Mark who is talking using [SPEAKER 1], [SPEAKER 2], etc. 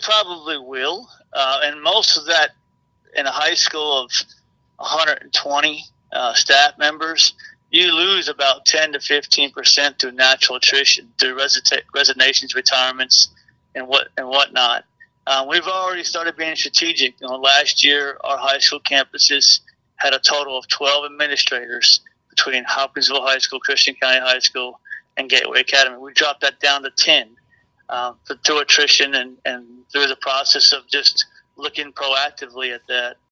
[SPEAKER 1] probably will, and most of that in a high school of 120 staff members, you lose about 10 to 15% through natural attrition, through resignations, retirements, and whatnot. We've already started being strategic. Last year, our high school campuses had a total of 12 administrators between Hopkinsville High School, Christian County High School, and Gateway Academy. We dropped that down to 10 through attrition and through the process of just looking proactively at that.